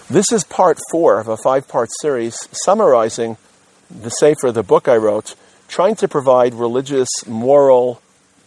This is part 4 of a 5-part series summarizing the Sefer, the book I wrote, trying to provide religious, moral,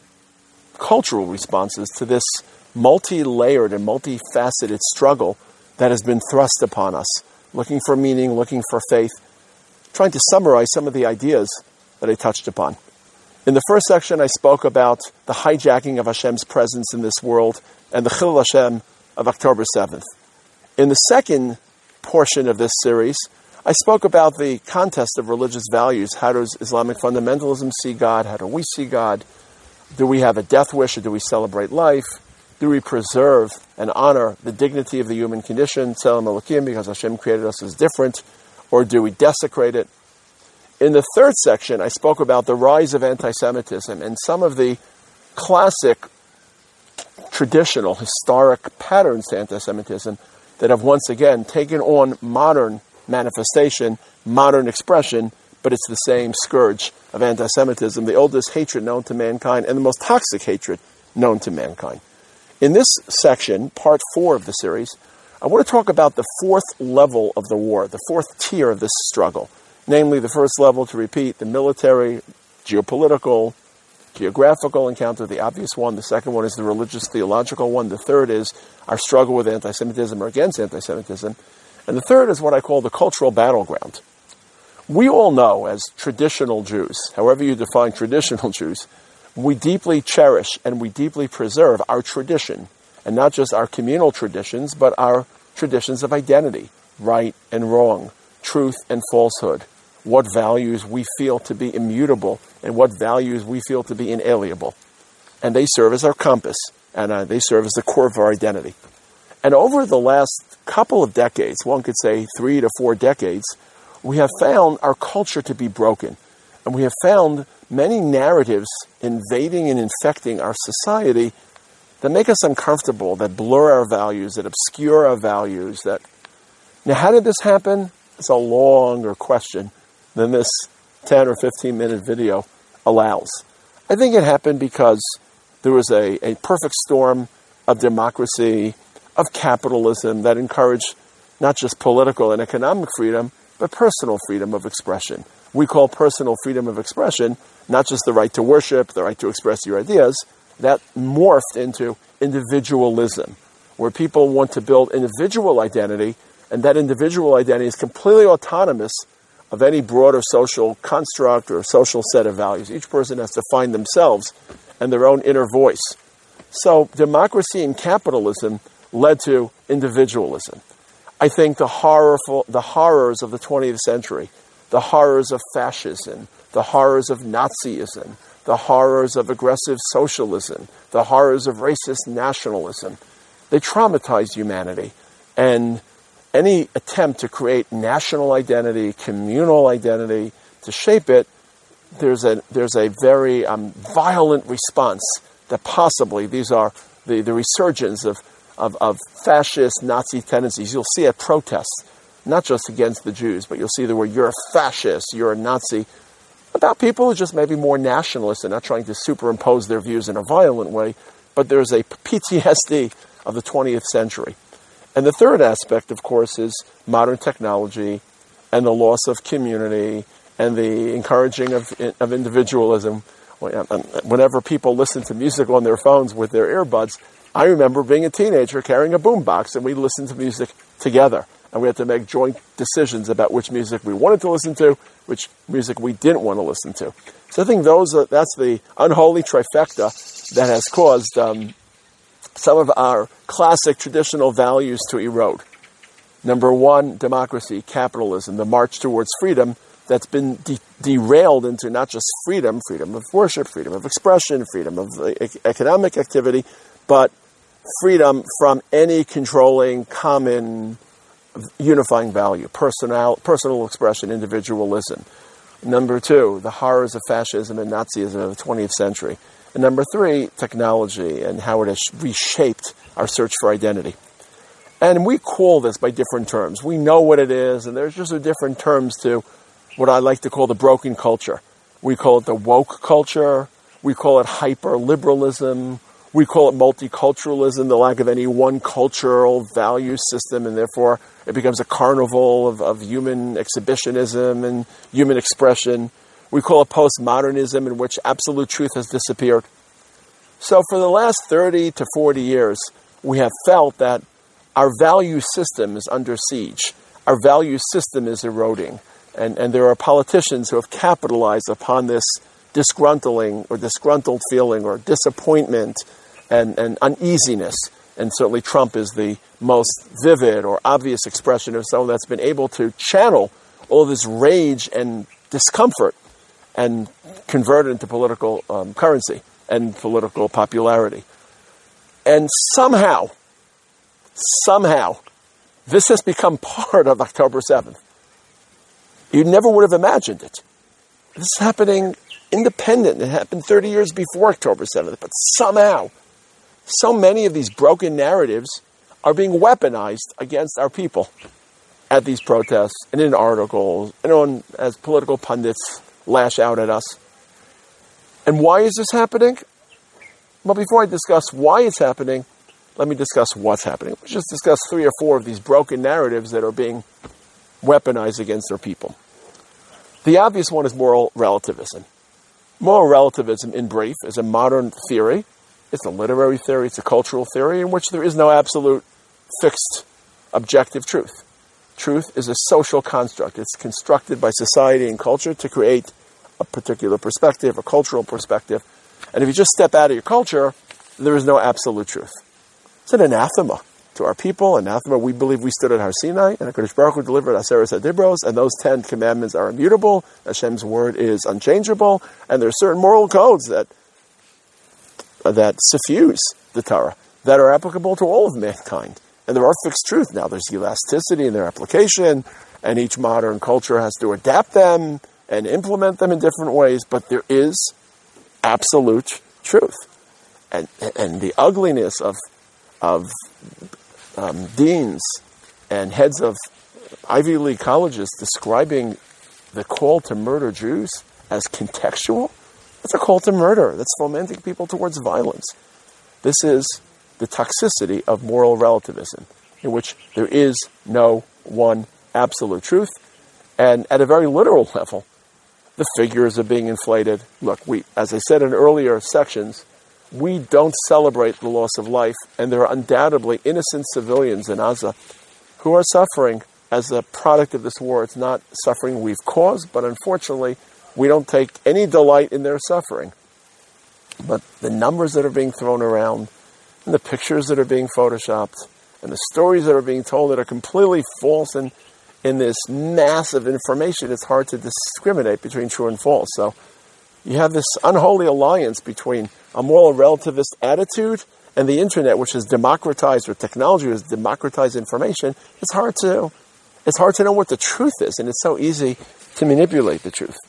cultural responses to this multi-layered and multifaceted struggle that has been thrust upon us, looking for meaning, looking for faith, trying to summarize some of the ideas that I touched upon. In the first section, I spoke about the hijacking of Hashem's presence in this world and the Chilul Hashem of October 7th. In the second portion of this series, I spoke about the contest of religious values. How does Islamic fundamentalism see God? How do we see God? Do we have a death wish or do we celebrate life? Do we preserve and honor the dignity of the human condition, Tzelem Elokim, because Hashem created us as different, or do we desecrate it? In the third section, I spoke about the rise of anti-Semitism and some of the classic, traditional, historic patterns to anti-Semitism that have once again taken on modern manifestation, modern expression, but it's the same scourge of anti-Semitism, the oldest hatred known to mankind and the most toxic hatred known to mankind. In this section, part 4 of the series, I want to talk about the 4th level of the war, the 4th tier of this struggle. Namely, the first level, to repeat, the military, geopolitical, geographical encounter, the obvious one. The second one is the religious, theological one. The third is our struggle with anti-Semitism or against anti-Semitism. And the third is what I call the cultural battleground. We all know, as traditional Jews, however you define traditional Jews, we deeply cherish and we deeply preserve our tradition, and not just our communal traditions, but our traditions of identity, right and wrong, truth and falsehood, what values we feel to be immutable and what values we feel to be inalienable. And they serve as our compass, and they serve as the core of our identity. And over the last couple of decades, one could say 3 to 4 decades, we have found our culture to be broken. And we have found many narratives invading and infecting our society that make us uncomfortable, that blur our values, that obscure our values. Now, how did this happen? It's a longer question than this 10 or 15-minute video allows. I think it happened because there was a perfect storm of democracy, of capitalism that encouraged not just political and economic freedom, but personal freedom of expression. We call personal freedom of expression not just the right to worship, the right to express your ideas. That morphed into individualism, where people want to build individual identity, and that individual identity is completely autonomous of any broader social construct or social set of values. Each person has to find themselves and their own inner voice. So democracy and capitalism led to individualism. I think the horrors of the 20th century, the horrors of fascism, the horrors of Nazism, the horrors of aggressive socialism, the horrors of racist nationalism, they traumatized humanity. And any attempt to create national identity, communal identity, to shape it, there's a very violent response that possibly these are the resurgence of fascist Nazi tendencies. You'll see at protests, not just against the Jews, but you'll see the word, you're a fascist, you're a Nazi, about people who are just maybe more nationalist and not trying to superimpose their views in a violent way, but there's a PTSD of the 20th century. And the third aspect, of course, is modern technology and the loss of community and the encouraging of individualism. Whenever people listen to music on their phones with their earbuds, I remember being a teenager carrying a boombox, and we listened to music together. And we had to make joint decisions about which music we wanted to listen to, which music we didn't want to listen to. So I think that's the unholy trifecta that has caused some of our classic traditional values to erode. Number one, democracy, capitalism, the march towards freedom that's been derailed into not just freedom of worship, freedom of expression, freedom of economic activity, but freedom from any controlling, common, unifying value, personal expression, individualism. Number two, the horrors of fascism and Nazism of the 20th century. And number three, technology and how it has reshaped our search for identity. And we call this by different terms. We know what it is, and there's just different terms to what I like to call the broken culture. We call it the woke culture. We call it hyper-liberalism. We call it multiculturalism, the lack of any one cultural value system, and therefore it becomes a carnival of human exhibitionism and human expression. We call it postmodernism, in which absolute truth has disappeared. So for the last 30 to 40 years, we have felt that our value system is under siege. Our value system is eroding. And there are politicians who have capitalized upon this disgruntled feeling or disappointment and uneasiness. And certainly Trump is the most vivid or obvious expression of someone that's been able to channel all this rage and discomfort and convert it into political currency and political popularity. And somehow, this has become part of October 7th. You never would have imagined it. This is happening independent. It happened 30 years before October 7th. But somehow, so many of these broken narratives are being weaponized against our people at these protests and in articles and as political pundits lash out at us. And why is this happening? Well, before I discuss why it's happening, let me discuss what's happening. Let's just discuss 3 or 4 of these broken narratives that are being weaponized against our people. The obvious one is moral relativism. Moral relativism, in brief, is a modern theory. It's a literary theory, it's a cultural theory in which there is no absolute fixed objective truth. Truth is a social construct. It's constructed by society and culture to create a particular perspective, a cultural perspective. And if you just step out of your culture, there is no absolute truth. It's an anathema to our people, anathema. We believe we stood at Har Sinai, and HaKadosh Baruch Hu delivered Aseret HaDibros, and those 10 commandments are immutable. Hashem's word is unchangeable, and there are certain moral codes that suffuse the Torah, that are applicable to all of mankind. And there are fixed truth. Now, there's elasticity in their application, and each modern culture has to adapt them and implement them in different ways, but there is absolute truth. And the ugliness of deans and heads of Ivy League colleges describing the call to murder Jews as contextual, that's a call to murder. That's fomenting people towards violence. This is the toxicity of moral relativism, in which there is no one absolute truth. And at a very literal level, the figures are being inflated. Look, as I said in earlier sections, we don't celebrate the loss of life, and there are undoubtedly innocent civilians in Gaza who are suffering as a product of this war. It's not suffering we've caused, but unfortunately, we don't take any delight in their suffering. But the numbers that are being thrown around, and the pictures that are being photoshopped, and the stories that are being told that are completely false, and in this massive information, it's hard to discriminate between true and false. So you have this unholy alliance between a moral relativist attitude and the internet, which has democratized, or technology has democratized information. It's hard to know what the truth is, and it's so easy to manipulate the truth.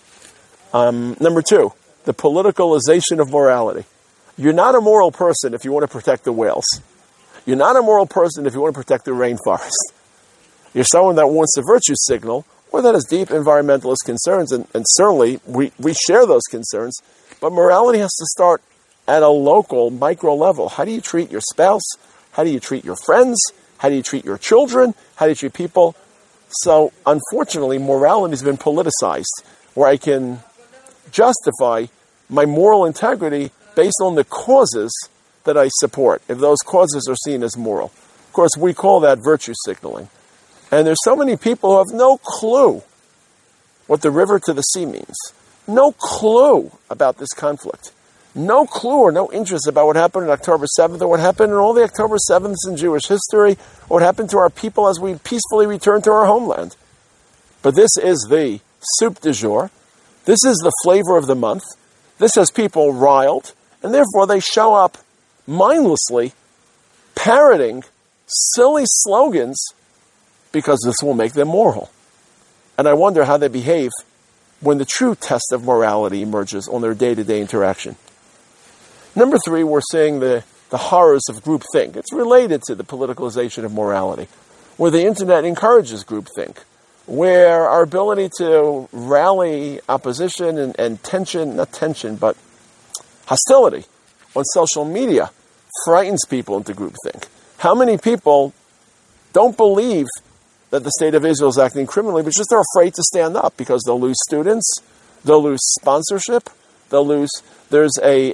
Number 2, the politicalization of morality. You're not a moral person if you want to protect the whales. You're not a moral person if you want to protect the rainforest. You're someone that wants a virtue signal, or that has deep environmentalist concerns, and certainly we share those concerns, but morality has to start at a local, micro level. How do you treat your spouse? How do you treat your friends? How do you treat your children? How do you treat people? So, unfortunately, morality has been politicized, where I can justify my moral integrity based on the causes that I support, if those causes are seen as moral. Of course, we call that virtue signaling. And there's so many people who have no clue what the river to the sea means. No clue about this conflict. No clue or no interest about what happened on October 7th, or what happened in all the October 7ths in Jewish history, or what happened to our people as we peacefully returned to our homeland. But this is the soup du jour. This is the flavor of the month. This has people riled, and therefore they show up mindlessly parroting silly slogans because this will make them moral. And I wonder how they behave when the true test of morality emerges on their day-to-day interaction. Number 3, we're seeing the horrors of groupthink. It's related to the politicalization of morality, where the internet encourages groupthink, where our ability to rally opposition and tension, not tension, but hostility on social media frightens people into groupthink? How many people don't believe that the state of Israel is acting criminally, but just they're afraid to stand up because they'll lose students, they'll lose sponsorship, they'll lose. There's a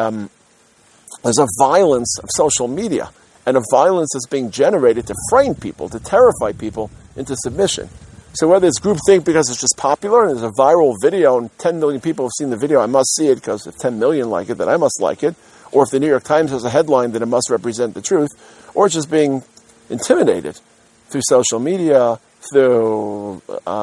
violence of social media and a violence that's being generated to frighten people, to terrify people into submission. So whether it's groupthink because it's just popular and there's a viral video and 10 million people have seen the video, I must see it because if 10 million like it, then I must like it. Or if the New York Times has a headline, then it must represent the truth. Or it's just being intimidated through social media, through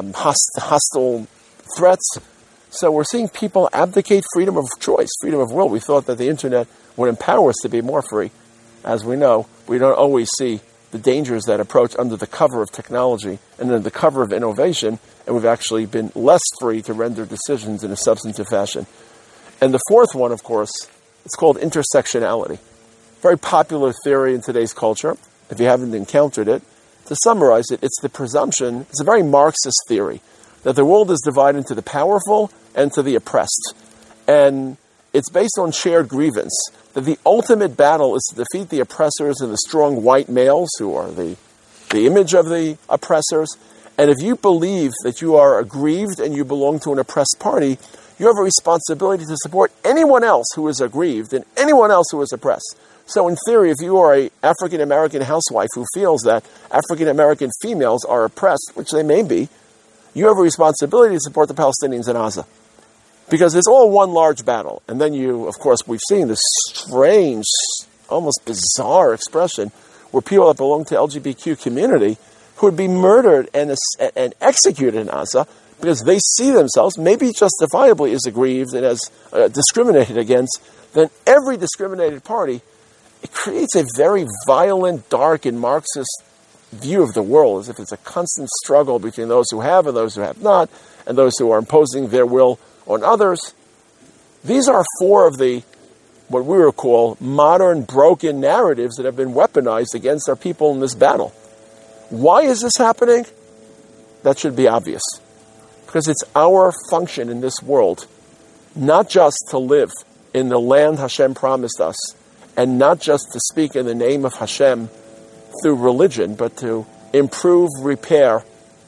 hostile threats. So we're seeing people abdicate freedom of choice, freedom of will. We thought that the internet would empower us to be more free. As we know, we don't always see the dangers that approach under the cover of technology and under the cover of innovation, and we've actually been less free to render decisions in a substantive fashion. And the fourth one, of course, it's called intersectionality. Very popular theory in today's culture. If you haven't encountered it, to summarize it, it's the presumption, it's a very Marxist theory, that the world is divided into the powerful and to the oppressed. And it's based on shared grievance, that the ultimate battle is to defeat the oppressors and the strong white males who are the image of the oppressors. And if you believe that you are aggrieved and you belong to an oppressed party, you have a responsibility to support anyone else who is aggrieved and anyone else who is oppressed. So in theory, if you are an African-American housewife who feels that African-American females are oppressed, which they may be, you have a responsibility to support the Palestinians in Gaza. Because it's all one large battle. And then of course, we've seen this strange, almost bizarre expression where people that belong to the LGBTQ community who would be murdered and executed in Gaza because they see themselves, maybe justifiably, as aggrieved and as discriminated against. Then every discriminated party, it creates a very violent, dark, and Marxist view of the world, as if it's a constant struggle between those who have and those who have not, and those who are imposing their will on others. These are four of the, what we would call, modern broken narratives that have been weaponized against our people in this battle. Why is this happening? That should be obvious. Because it's our function in this world, not just to live in the land Hashem promised us, and not just to speak in the name of Hashem through religion, but to improve, repair,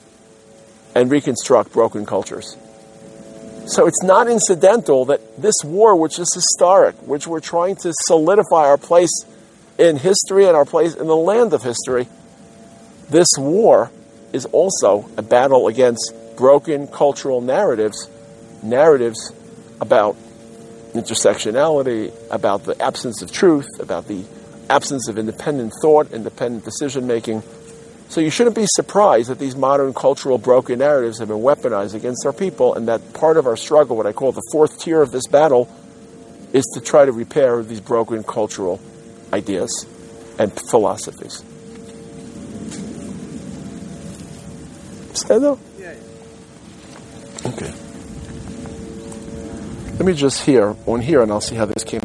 and reconstruct broken cultures. So it's not incidental that this war, which is historic, which we're trying to solidify our place in history and our place in the land of history, this war is also a battle against broken cultural narratives about intersectionality, about the absence of truth, about the absence of independent thought, independent decision-making. So you shouldn't be surprised that these modern cultural broken narratives have been weaponized against our people, and that part of our struggle, what I call the fourth tier of this battle, is to try to repair these broken cultural ideas and philosophies. Stand up? Yeah. Okay. Let me just on here, and I'll see how this came